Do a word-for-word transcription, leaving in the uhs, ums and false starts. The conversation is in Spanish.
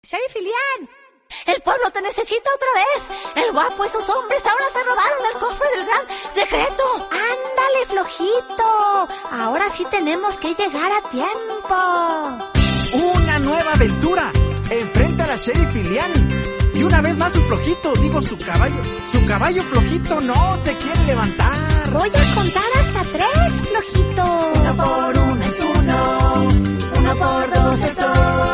Sheriff Ilian, el pueblo te necesita otra vez. El guapo y sus hombres ahora se robaron el cofre del gran secreto. Ándale, flojito. Ahora sí tenemos que llegar a tiempo. Una nueva aventura. Enfrenta a la Sheriff Ilian. Y una vez más su flojito, digo su caballo. Su caballo flojito no se quiere levantar. Voy a contar hasta tres, flojito. Uno por uno es uno. Uno por dos es dos.